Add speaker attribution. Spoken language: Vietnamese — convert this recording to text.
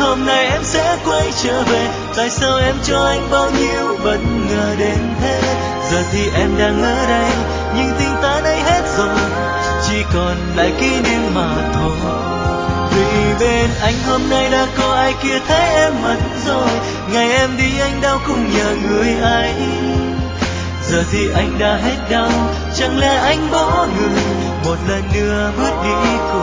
Speaker 1: hôm nay em sẽ quay trở về. Tại sao em cho anh bao nhiêu bất ngờ đến thế? Giờ thì em đang ở đây, nhưng tình ta đây hết rồi, chỉ còn lại kỷ niệm mà thôi. Vì bên anh hôm nay đã có ai kia thấy em mất rồi. Ngày em đi anh đau cũng nhờ người ấy. Giờ thì anh đã hết đau, chẳng lẽ anh bỏ người một lần nữa bước đi cùng